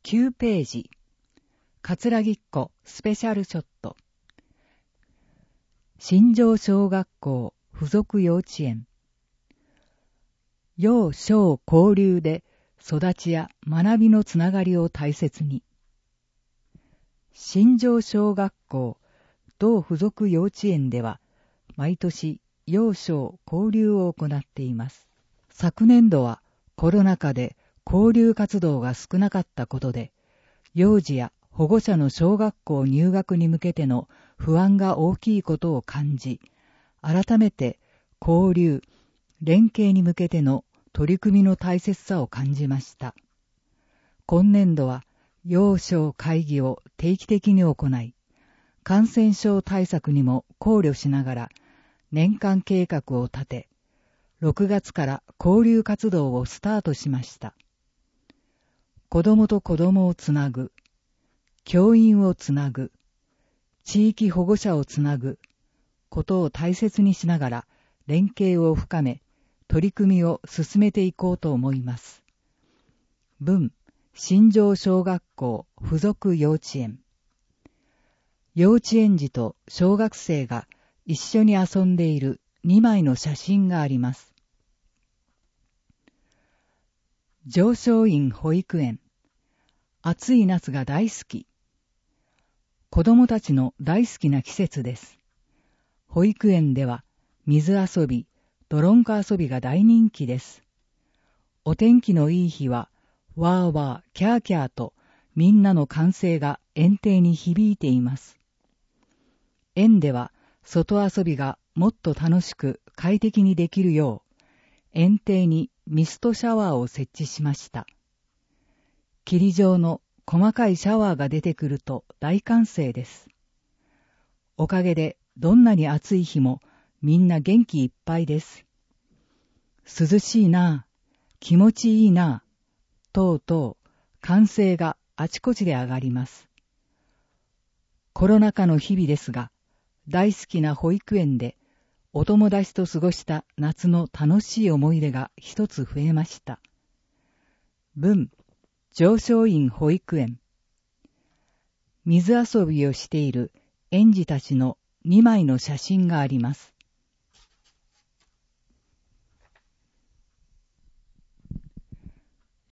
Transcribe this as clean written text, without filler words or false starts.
9ページ、桂木っ子スペシャルショット。新庄小学校附属幼稚園。幼小交流で育ちや学びのつながりを大切に。新庄小学校同附属幼稚園では毎年幼小交流を行っています。昨年度はコロナ禍で交流活動が少なかったことで、幼児や保護者の小学校入学に向けての不安が大きいことを感じ、改めて交流、連携に向けての取り組みの大切さを感じました。今年度は幼小会議を定期的に行い、感染症対策にも考慮しながら年間計画を立て、6月から交流活動をスタートしました。子供と子供をつなぐ、教員をつなぐ、地域保護者をつなぐことを大切にしながら連携を深め、取り組みを進めていこうと思います。文、新庄小学校附属幼稚園。幼稚園児と小学生が一緒に遊んでいる2枚の写真があります。上昇院保育園。暑い夏が大好き。子供たちの大好きな季節です。保育園では水遊び、泥んこ遊びが大人気です。お天気のいい日は、わーわー、キャーキャーとみんなの歓声が園庭に響いています。園では外遊びがもっと楽しく快適にできるよう、園庭にミストシャワーを設置しました。霧状の細かいシャワーが出てくると大歓声です。おかげでどんなに暑い日もみんな元気いっぱいです。涼しいなぁ、気持ちいいなぁ、とうとう歓声があちこちで上がります。コロナ禍の日々ですが、大好きな保育園でお友達と過ごした夏の楽しい思い出が一つ増えました。文、上昇院保育園。水遊びをしている園児たちの2枚の写真があります。